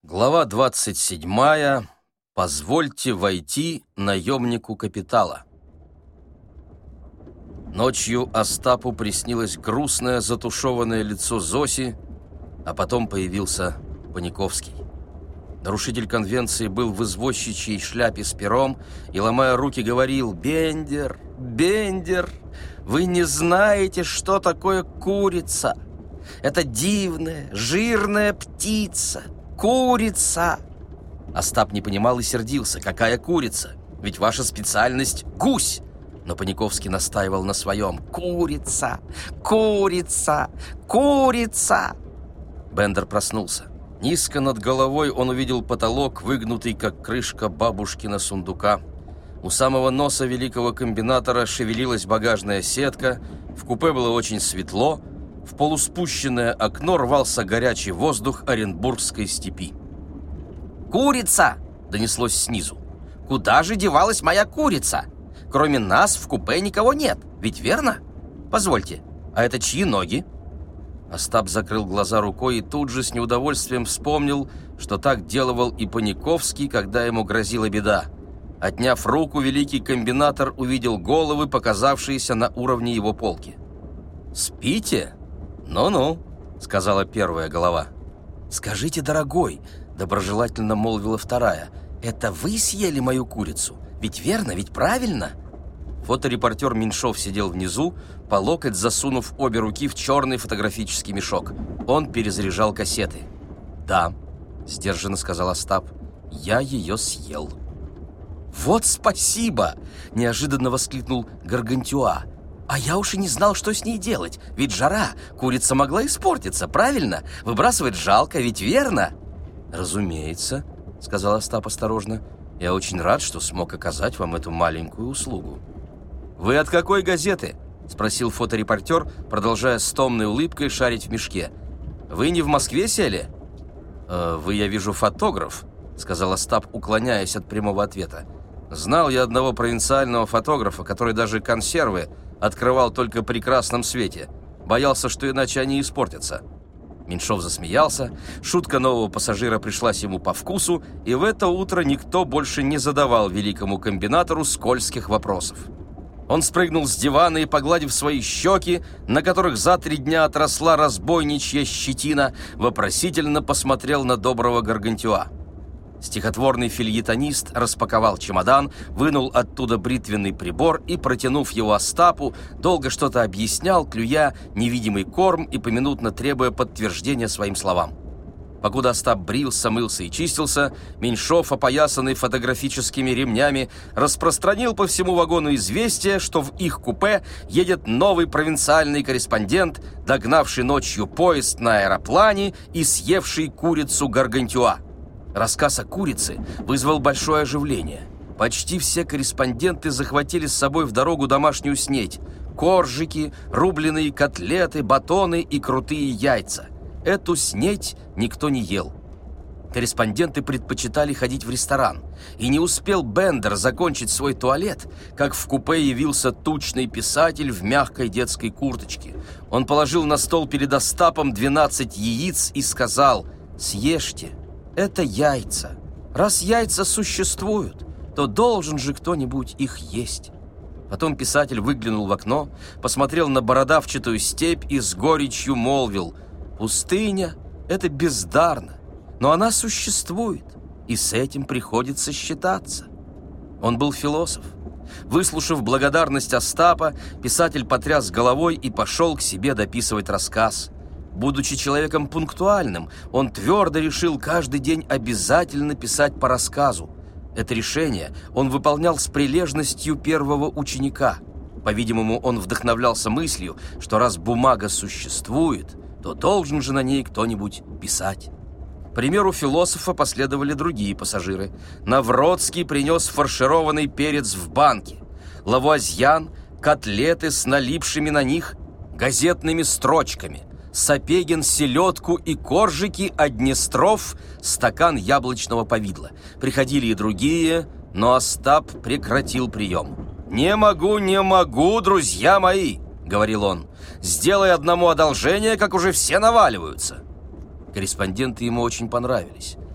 Глава 27. Позвольте войти наемнику капитала. Ночью Остапу приснилось грустное затушеванное лицо Зоси, а потом появился Паниковский. Нарушитель конвенции был в извозчичьей шляпе с пером и, ломая руки, говорил: «Бендер, Бендер, вы не знаете, что такое курица. Это дивная, жирная птица. Курица!» Остап не понимал и сердился. «Какая курица? Ведь ваша специальность — гусь!» Но Паниковский настаивал на своем: «Курица! Курица! Курица!» Бендер проснулся. Низко над головой он увидел потолок, выгнутый, как крышка бабушкина сундука. У самого носа великого комбинатора шевелилась багажная сетка, в купе было очень светло, в полуспущенное окно рвался горячий воздух Оренбургской степи. «Курица!» — донеслось снизу. «Куда же девалась моя курица? Кроме нас в купе никого нет, ведь верно? Позвольте, а это чьи ноги?» Остап закрыл глаза рукой и тут же с неудовольствием вспомнил, что так делал и Паниковский, когда ему грозила беда. Отняв руку, великий комбинатор увидел головы, показавшиеся на уровне его полки. «Спите? Ну-ну», — сказала первая голова. «Скажите, дорогой», — доброжелательно молвила вторая, «это вы съели мою курицу? Ведь верно, ведь правильно?» Фоторепортер Меньшов сидел внизу, по локоть засунув обе руки в черный фотографический мешок. Он перезаряжал кассеты. «Да», — сдержанно сказал Остап, — «я ее съел». «Вот спасибо!» — неожиданно воскликнул Гаргантюа. «А я уж и не знал, что с ней делать. Ведь жара, курица могла испортиться, правильно? Выбрасывать жалко, ведь верно?» «Разумеется», — сказал Остап осторожно. «Я очень рад, что смог оказать вам эту маленькую услугу». «Вы от какой газеты?» — спросил фоторепортер, продолжая с томной улыбкой шарить в мешке. «Вы не в Москве сели?» «Вы, я вижу, фотограф», — сказал Остап, уклоняясь от прямого ответа. «Знал я одного провинциального фотографа, который даже консервы открывал только при красном свете. Боялся, что иначе они испортятся». Меньшов засмеялся. Шутка нового пассажира пришлась ему по вкусу, и в это утро никто больше не задавал великому комбинатору скользких вопросов. Он спрыгнул с дивана и, погладив свои щеки, на которых за 3 дня отросла разбойничья щетина, вопросительно посмотрел на доброго Гаргантюа. Стихотворный фельетонист распаковал чемодан, вынул оттуда бритвенный прибор и, протянув его Остапу, долго что-то объяснял, клюя невидимый корм и поминутно требуя подтверждения своим словам. Покуда Остап брился, мылся и чистился, Меньшов, опоясанный фотографическими ремнями, распространил по всему вагону известие, что в их купе едет новый провинциальный корреспондент, догнавший ночью поезд на аэроплане и съевший курицу Гаргантюа. Рассказ о курице вызвал большое оживление. Почти все корреспонденты захватили с собой в дорогу домашнюю снеть: коржики, рубленые котлеты, батоны и крутые яйца. Эту снеть никто не ел. Корреспонденты предпочитали ходить в ресторан. И не успел Бендер закончить свой туалет, как в купе явился тучный писатель в мягкой детской курточке. Он положил на стол перед Остапом 12 яиц и сказал: «Съешьте. Это яйца. Раз яйца существуют, то должен же кто-нибудь их есть». Потом писатель выглянул в окно, посмотрел на бородавчатую степь и с горечью молвил: «Пустыня — это бездарно, но она существует, и с этим приходится считаться». Он был философ. Выслушав благодарность Остапа, писатель потряс головой и пошел к себе дописывать рассказ. Будучи человеком пунктуальным, он твердо решил каждый день обязательно писать по рассказу. Это решение он выполнял с прилежностью первого ученика. По-видимому, он вдохновлялся мыслью, что раз бумага существует, то должен же на ней кто-нибудь писать. К примеру философа последовали другие пассажиры. Навродский принес фаршированный перец в банке. Лавуазьян – котлеты с налипшими на них газетными строчками. Сапегин селедку и коржики, а Днестров стакан яблочного повидла. Приходили и другие, но Остап прекратил прием. «Не могу, друзья мои», — говорил он. «Сделай одному одолжение, как уже все наваливаются». Корреспонденты ему очень понравились.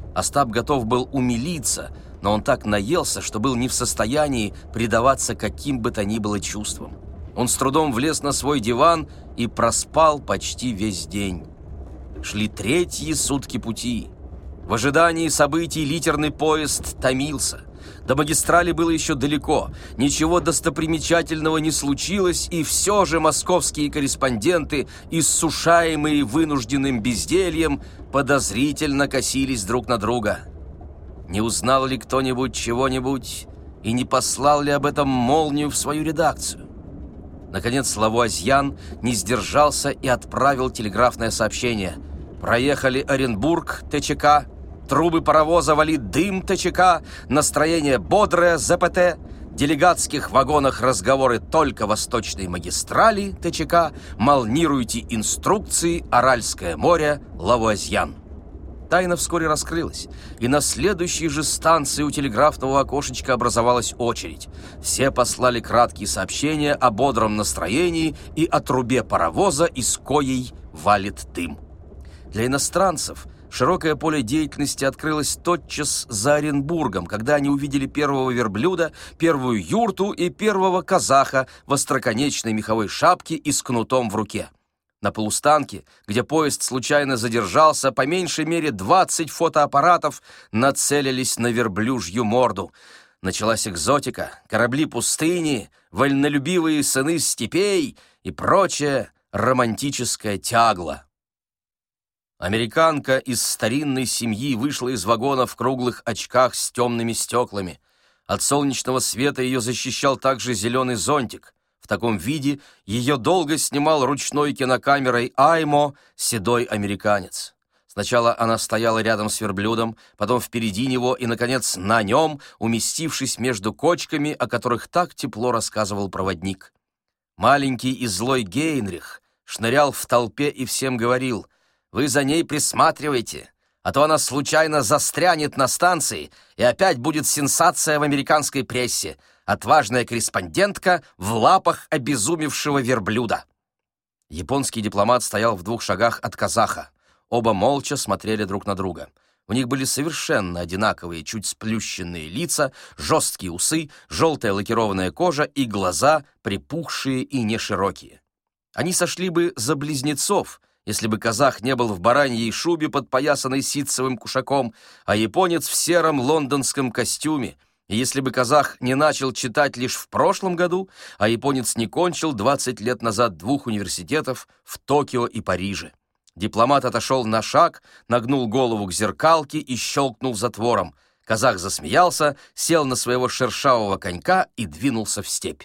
Остап готов был умилиться, но он так наелся, что был не в состоянии предаваться каким бы то ни было чувствам. Он с трудом влез на свой диван и проспал почти весь день. Шли 3-й сутки пути. В ожидании событий литерный поезд томился. До магистрали было еще далеко, ничего достопримечательного не случилось, и все же московские корреспонденты, иссушаемые вынужденным бездельем, подозрительно косились друг на друга. Не узнал ли кто-нибудь чего-нибудь и не послал ли об этом молнию в свою редакцию? Наконец Лавуазьян не сдержался и отправил телеграфное сообщение. Проехали Оренбург, ТЧК, трубы паровоза валит дым, ТЧК, настроение бодрое, ЗПТ, в делегатских вагонах разговоры только восточной магистрали, ТЧК, молнируйте инструкции, Аральское море, Лавуазьян. Тайна вскоре раскрылась, и на следующей же станции у телеграфного окошечка образовалась очередь. Все послали краткие сообщения о бодром настроении и о трубе паровоза, из коей валит дым. Для иностранцев широкое поле деятельности открылось тотчас за Оренбургом, когда они увидели первого верблюда, первую юрту и первого казаха в остроконечной меховой шапке и с кнутом в руке. На полустанке, где поезд случайно задержался, по меньшей мере 20 фотоаппаратов нацелились на верблюжью морду. Началась экзотика, корабли пустыни, вольнолюбивые сыны степей и прочее романтическое тягло. Американка из старинной семьи вышла из вагона в круглых очках с темными стеклами. От солнечного света ее защищал также зеленый зонтик. В таком виде ее долго снимал ручной кинокамерой Аймо седой американец. Сначала она стояла рядом с верблюдом, потом впереди него и, наконец, на нем, уместившись между кочками, о которых так тепло рассказывал проводник. Маленький и злой Гейнрих шнырял в толпе и всем говорил: «Вы за ней присматривайте, а то она случайно застрянет на станции, и опять будет сенсация в американской прессе. Отважная корреспондентка в лапах обезумевшего верблюда». Японский дипломат стоял в 2 шагах от казаха. Оба молча смотрели друг на друга. У них были совершенно одинаковые, чуть сплющенные лица, жесткие усы, желтая лакированная кожа и глаза, припухшие и неширокие. Они сошли бы за близнецов, если бы казах не был в бараньей шубе, подпоясанной ситцевым кушаком, а японец в сером лондонском костюме, и если бы казах не начал читать лишь в прошлом году, а японец не кончил 20 лет назад 2 университетов в Токио и Париже. Дипломат отошел на шаг, нагнул голову к зеркалке и щелкнул затвором. Казах засмеялся, сел на своего шершавого конька и двинулся в степь.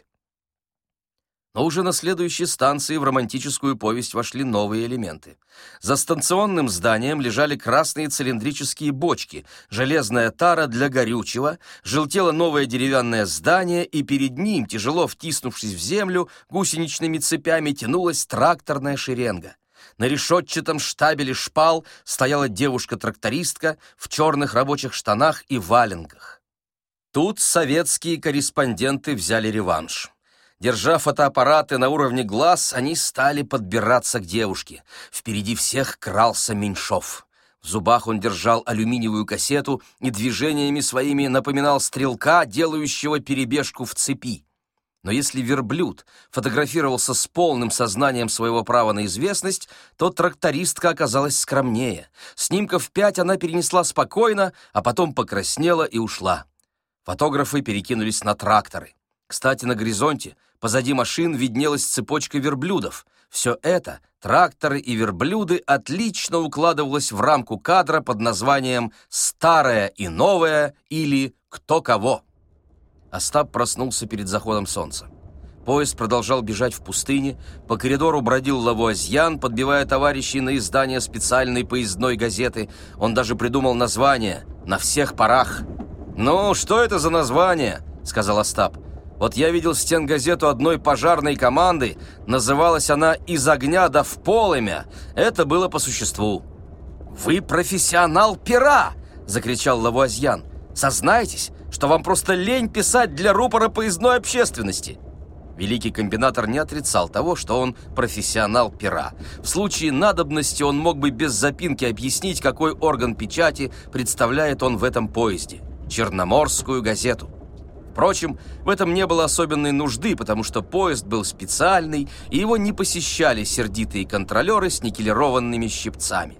Но уже на следующей станции в романтическую повесть вошли новые элементы. За станционным зданием лежали красные цилиндрические бочки, железная тара для горючего, желтело новое деревянное здание, и перед ним, тяжело втиснувшись в землю, гусеничными цепями тянулась тракторная шеренга. На решетчатом штабеле шпал стояла девушка-трактористка в черных рабочих штанах и валенках. Тут советские корреспонденты взяли реванш. Держа фотоаппараты на уровне глаз, они стали подбираться к девушке. Впереди всех крался Меньшов. В зубах он держал алюминиевую кассету и движениями своими напоминал стрелка, делающего перебежку в цепи. Но если верблюд фотографировался с полным сознанием своего права на известность, то трактористка оказалась скромнее. Снимков 5 она перенесла спокойно, а потом покраснела и ушла. Фотографы перекинулись на тракторы. Кстати, на горизонте, позади машин, виднелась цепочка верблюдов. Все это, тракторы и верблюды, отлично укладывалось в рамку кадра под названием «Старое и новое» или «Кто кого». Остап проснулся перед заходом солнца. Поезд продолжал бежать в пустыне, по коридору бродил Лавуазьян, подбивая товарищей на издание специальной поездной газеты. Он даже придумал название «На всех парах». «Ну, что это за название?» — сказал Остап. «Вот я видел стенгазету одной пожарной команды, называлась она «Из огня да в полымя». Это было по существу». «Вы профессионал пера!» — закричал Лавуазьян. «Сознайтесь, что вам просто лень писать для рупора поездной общественности». Великий комбинатор не отрицал того, что он профессионал пера. В случае надобности он мог бы без запинки объяснить, какой орган печати представляет он в этом поезде – Черноморскую газету. Впрочем, в этом не было особенной нужды, потому что поезд был специальный, и его не посещали сердитые контролеры с никелированными щипцами.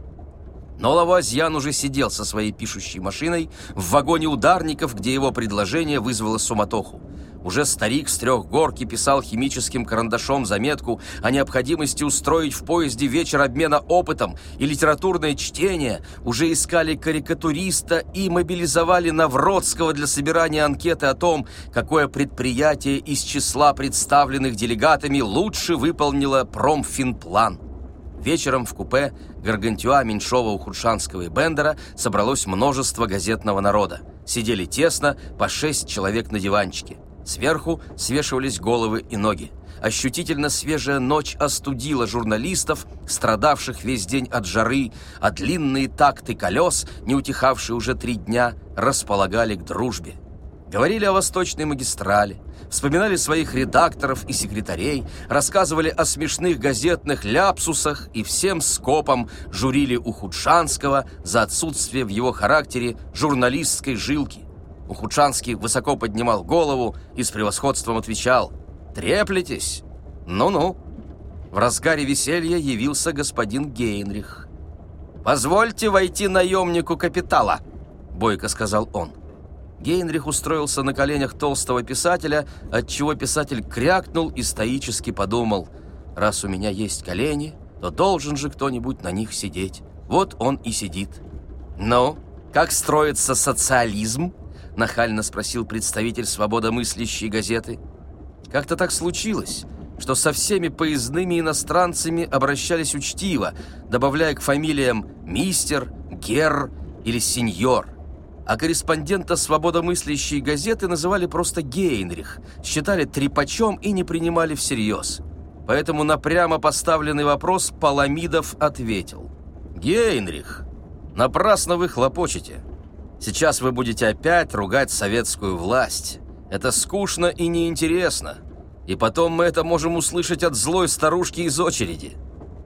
Но Лавуазьян уже сидел со своей пишущей машиной в вагоне ударников, где его предложение вызвало суматоху. Уже старик с Трехгорки писал химическим карандашом заметку о необходимости устроить в поезде вечер обмена опытом и литературное чтение, уже искали карикатуриста и мобилизовали Навродского для собирания анкеты о том, какое предприятие из числа представленных делегатами лучше выполнило промфинплан. Вечером в купе Гаргантюа, Меньшова, Ухудшанского и Бендера собралось множество газетного народа. Сидели тесно, по 6 человек на диванчике. Сверху свешивались головы и ноги. Ощутительно свежая ночь остудила журналистов, страдавших весь день от жары, а длинные такты колес, не утихавшие уже 3 дня, располагали к дружбе. Говорили о Восточной магистрали, вспоминали своих редакторов и секретарей, рассказывали о смешных газетных ляпсусах и всем скопом журили Ухудшанского за отсутствие в его характере журналистской жилки. Ухудшанский высоко поднимал голову и с превосходством отвечал: «Треплетесь? Ну-ну». В разгаре веселья явился господин Гейнрих. «Позвольте войти наемнику капитала», — бойко сказал он. Гейнрих устроился на коленях толстого писателя, отчего писатель крякнул и стоически подумал: «Раз у меня есть колени, то должен же кто-нибудь на них сидеть. Вот он и сидит». «Ну, как строится социализм?» — нахально спросил представитель свободомыслящей газеты. Как-то так случилось, что со всеми поездными иностранцами обращались учтиво, добавляя к фамилиям «мистер», «герр» или «сеньор». А корреспондента свободомыслящей газеты называли просто Гейнрих, считали трепачом и не принимали всерьез. Поэтому на прямо поставленный вопрос Паламидов ответил: «Гейнрих, напрасно вы хлопочете. Сейчас вы будете опять ругать советскую власть. Это скучно и неинтересно. И потом мы это можем услышать от злой старушки из очереди».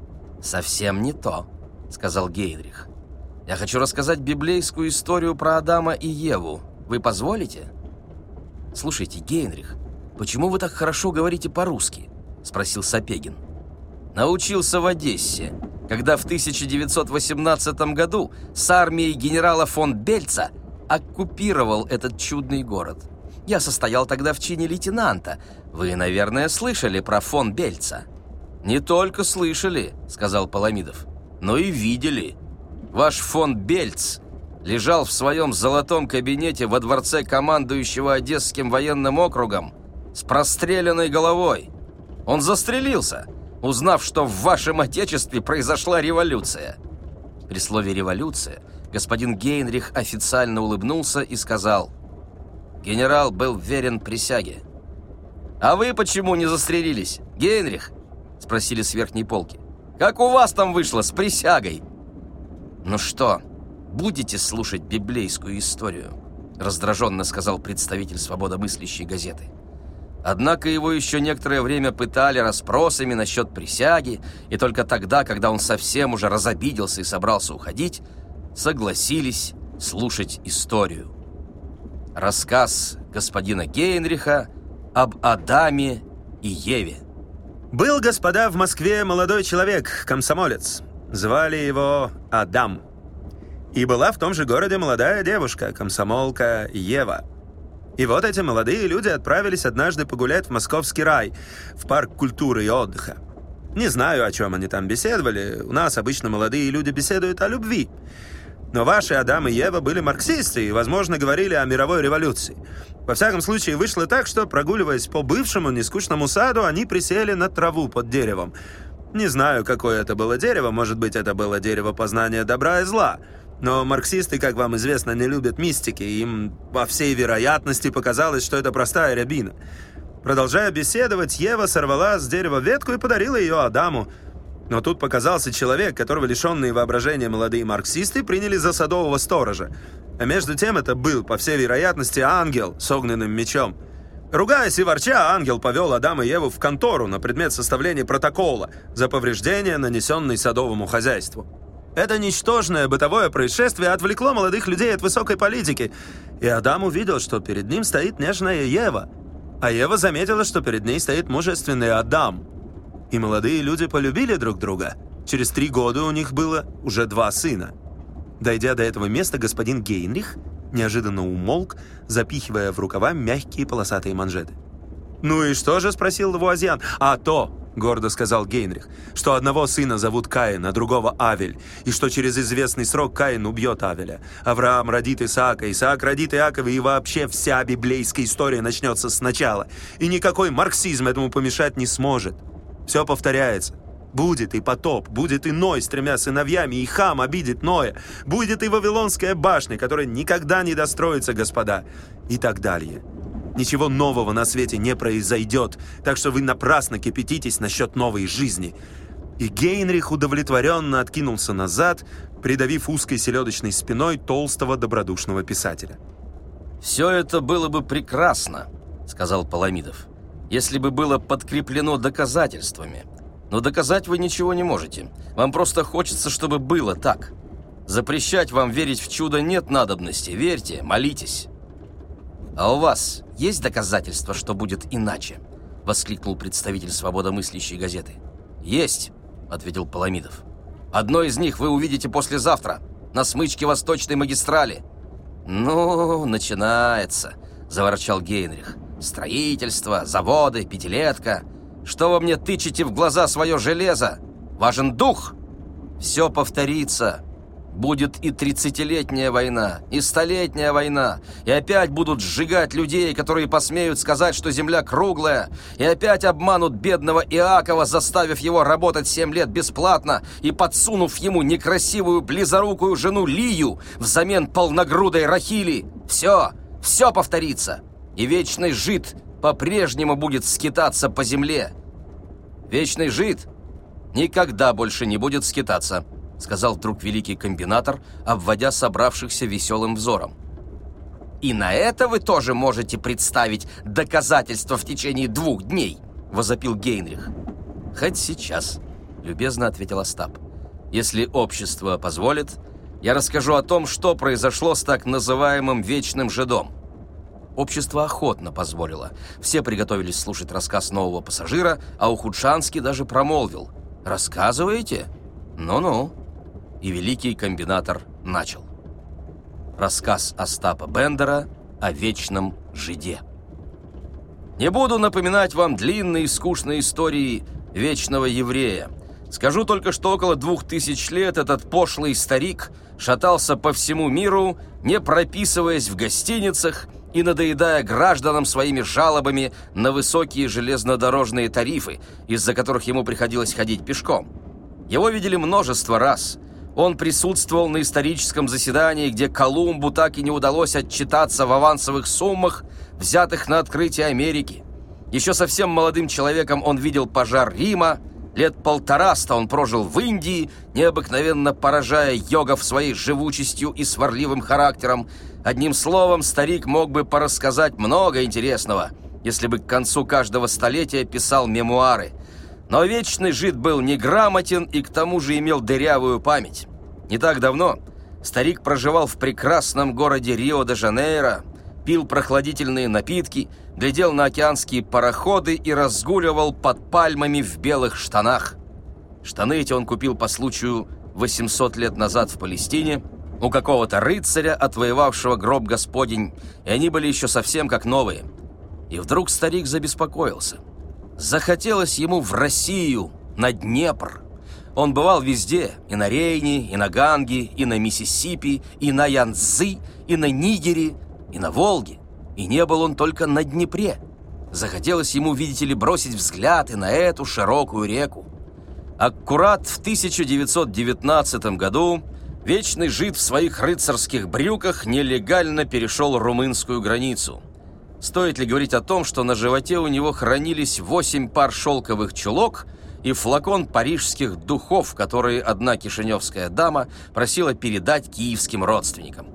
«Совсем не то», — сказал Гейнрих. «Я хочу рассказать библейскую историю про Адама и Еву. Вы позволите?» «Слушайте, Гейнрих, почему вы так хорошо говорите по-русски?» — спросил Сапегин. «Научился в Одессе, когда в 1918 году с армией генерала фон Бельца оккупировал этот чудный город. Я состоял тогда в чине лейтенанта. Вы, наверное, слышали про фон Бельца?» «Не только слышали», — сказал Паламидов, — «но и видели. Ваш фон Бельц лежал в своем золотом кабинете во дворце командующего Одесским военным округом с простреленной головой. Он застрелился, узнав, что в вашем отечестве произошла революция». При слове «революция» господин Гейнрих официально улыбнулся и сказал: «Генерал был верен присяге». «А вы почему не застрелились, Гейнрих?» — спросили с верхней полки. «Как у вас там вышло с присягой?» «Ну что, будете слушать библейскую историю?» — раздраженно сказал представитель свободомыслящей газеты. Однако его еще некоторое время пытали расспросами насчет присяги, и только тогда, когда он совсем уже разобиделся и собрался уходить, согласились слушать историю. Рассказ господина Гейнриха об Адаме и Еве. Был, господа, в Москве молодой человек, комсомолец. Звали его Адам. И была в том же городе молодая девушка, комсомолка Ева. И вот эти молодые люди отправились однажды погулять в Московский рай, в парк культуры и отдыха. Не знаю, о чем они там беседовали. У нас обычно молодые люди беседуют о любви. Но ваши Адам и Ева были марксисты и, возможно, говорили о мировой революции. Во всяком случае, вышло так, что, прогуливаясь по бывшему нескучному саду, они присели на траву под деревом. Не знаю, какое это было дерево, может быть, это было дерево познания добра и зла. Но марксисты, как вам известно, не любят мистики, и им, по всей вероятности, показалось, что это простая рябина. Продолжая беседовать, Ева сорвала с дерева ветку и подарила ее Адаму. Но тут показался человек, которого лишенные воображения молодые марксисты приняли за садового сторожа. А между тем это был, по всей вероятности, ангел с огненным мечом. Ругаясь и ворча, ангел повел Адама и Еву в контору на предмет составления протокола за повреждения, нанесенные садовому хозяйству. Это ничтожное бытовое происшествие отвлекло молодых людей от высокой политики, и Адам увидел, что перед ним стоит нежная Ева, а Ева заметила, что перед ней стоит мужественный Адам. И молодые люди полюбили друг друга. Через 3 года у них было уже 2 сына. Дойдя до этого места, господин Гейнрих неожиданно умолк, запихивая в рукава мягкие полосатые манжеты. «Ну и что же?» — спросил Лавуазьян. «А то!» — гордо сказал Гейнрих, что одного сына зовут Каин, а другого Авель, и что через известный срок Каин убьет Авеля. Авраам родит Исаака, Исаак родит Иакова, и вообще вся библейская история начнется сначала. И никакой марксизм этому помешать не сможет. Все повторяется. Будет и потоп, будет и Ной с 3 сыновьями, и Хам обидит Ноя, будет и Вавилонская башня, которая никогда не достроится, господа, и так далее. Ничего нового на свете не произойдет, так что вы напрасно кипятитесь насчет новой жизни». И Гейнрих удовлетворенно откинулся назад, придавив узкой селедочной спиной толстого добродушного писателя. «Все это было бы прекрасно», — сказал Паламидов, «если бы было подкреплено доказательствами. Но доказать вы ничего не можете. Вам просто хочется, чтобы было так. Запрещать вам верить в чудо нет надобности. Верьте, молитесь». «А у вас есть доказательства, что будет иначе?» — воскликнул представитель свободомыслящей газеты. «Есть», — ответил Паламидов. «Одно из них вы увидите послезавтра, на смычке Восточной магистрали». «Ну, начинается», — заворчал Гейнрих. «Строительство, заводы, пятилетка. Что вы мне тычете в глаза свое железо? Важен дух. Все повторится. Будет и 30-летняя война, и 100-летняя война, и опять будут сжигать людей, которые посмеют сказать, что земля круглая, и опять обманут бедного Иакова, заставив его работать 7 лет бесплатно и подсунув ему некрасивую близорукую жену Лию взамен полногрудой Рахили. Все повторится, и вечный жид по-прежнему будет скитаться по земле». «Вечный жид никогда больше не будет скитаться», — сказал вдруг великий комбинатор, обводя собравшихся веселым взором. «И на это вы тоже можете представить доказательства в течение 2 дней», — возопил Гейнрих. «Хоть сейчас», — любезно ответил Остап. «Если общество позволит, я расскажу о том, что произошло с так называемым вечным жидом». Общество охотно позволило. Все приготовились слушать рассказ нового пассажира, а Ухудшанский даже промолвил: «Рассказываете? Ну-ну». И великий комбинатор начал. Рассказ Остапа Бендера о вечном жиде. Не буду напоминать вам длинные и скучные истории вечного еврея. Скажу только, что около 2000 лет этот пошлый старик шатался по всему миру, не прописываясь в гостиницах и надоедая гражданам своими жалобами на высокие железнодорожные тарифы, из-за которых ему приходилось ходить пешком. Его видели множество раз. Он присутствовал на историческом заседании, где Колумбу так и не удалось отчитаться в авансовых суммах, взятых на открытие Америки. Еще совсем молодым человеком он видел пожар Рима. Лет 1,5 он прожил в Индии, необыкновенно поражая йогов своей живучестью и сварливым характером. Одним словом, старик мог бы порассказать много интересного, если бы к концу каждого столетия писал мемуары. Но вечный жид был неграмотен и к тому же имел дырявую память. Не так давно старик проживал в прекрасном городе Рио-де-Жанейро, пил прохладительные напитки, глядел на океанские пароходы и разгуливал под пальмами в белых штанах. Штаны эти он купил по случаю 800 лет назад в Палестине у какого-то рыцаря, отвоевавшего гроб Господень, и они были еще совсем как новые. И вдруг старик забеспокоился. Захотелось ему в Россию, на Днепр. Он бывал везде, и на Рейне, и на Ганге, и на Миссисипи, и на Янцзы, и на Нигере, и на Волге. И не был он только на Днепре. Захотелось ему, видите ли, бросить взгляд и на эту широкую реку. Аккурат в 1919 году вечный жид в своих рыцарских брюках нелегально перешел румынскую границу. Стоит ли говорить о том, что на животе у него хранились 8 пар шелковых чулок и флакон парижских духов, которые одна кишиневская дама просила передать киевским родственникам. В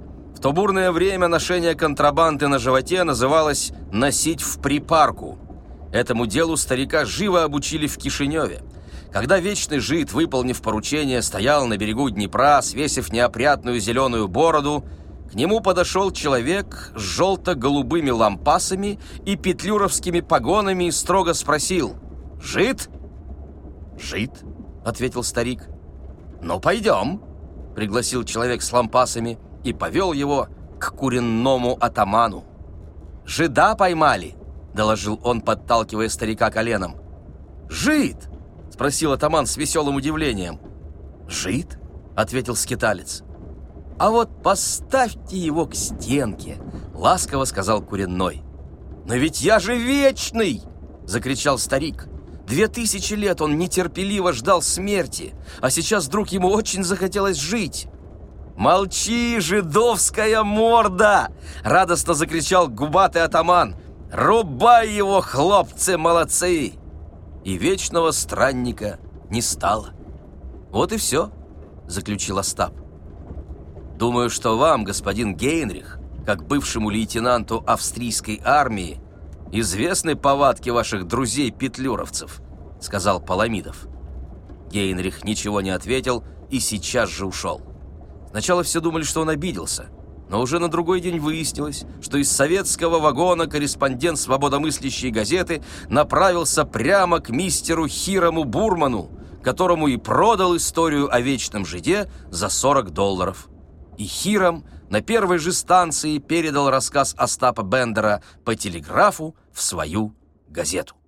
то бурное время ношения контрабанды на животе называлось «носить в припарку». Этому делу старика живо обучили в Кишиневе. Когда вечный жид, выполнив поручение, стоял на берегу Днепра, свесив неопрятную зеленую бороду, к нему подошел человек с желто-голубыми лампасами и петлюровскими погонами и строго спросил: «Жид?» «Жид», — ответил старик. «Ну, пойдем», — пригласил человек с лампасами и повел его к куренному атаману. «Жида поймали», — доложил он, подталкивая старика коленом. «Жид?» — спросил атаман с веселым удивлением. «Жид?» — ответил скиталец. «А вот поставьте его к стенке», — ласково сказал Куренной. «Но ведь я же вечный!» — закричал старик. 2000 лет он нетерпеливо ждал смерти, а сейчас вдруг ему очень захотелось жить. «Молчи, жидовская морда!» — радостно закричал губатый атаман. «Рубай его, хлопцы молодцы!» И вечного странника не стало. «Вот и все», — заключил Остап. «Думаю, что вам, господин Гейнрих, как бывшему лейтенанту австрийской армии, известны повадки ваших друзей-петлюровцев», — сказал Паламидов. Гейнрих ничего не ответил и сейчас же ушел. Сначала все думали, что он обиделся, но уже на другой день выяснилось, что из советского вагона корреспондент свободомыслящей газеты направился прямо к мистеру Хираму Бурману, которому и продал историю о вечном жиде за $40. И Хирам на первой же станции передал рассказ Остапа Бендера по телеграфу в свою газету.